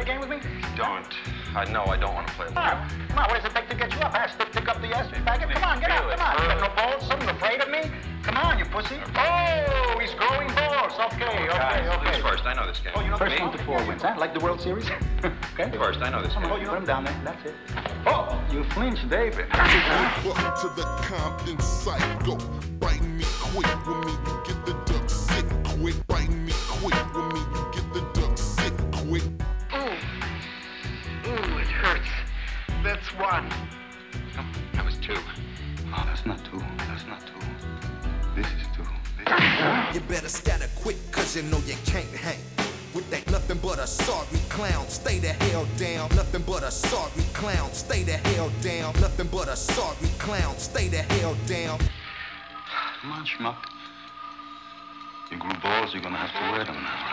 game with me? Don't. I know I don't want to play. Come on, what does it take to get you up? Stick up the ass, faggot. Come on, get up, come on. You got no balls? Something afraid of me? Come on, you pussy. Oh, he's growing balls. Okay. Who's first? I know this game. Oh, you know first 1 to 4 wins, huh? Like the World Series? Okay. First, I know this game. Oh, you put him down there. That's it. Oh, you flinched, David. Welcome to the Compton Psycho. Bite me quick with me, you get the duck sick quick. Bite me quick with me, you get the duck sick quick. Ooh, it hurts. That's 1. No, that was 2. Oh, that's not 2. This is 2. You better scatter quick, cause you know you can't hang with that nothing but a sorry clown. Stay the hell down. Nothing but a sorry clown. Stay the hell down. Nothing but a sorry clown. Stay the hell down. Come on, schmuck. You grew balls, you're gonna have to wear them now.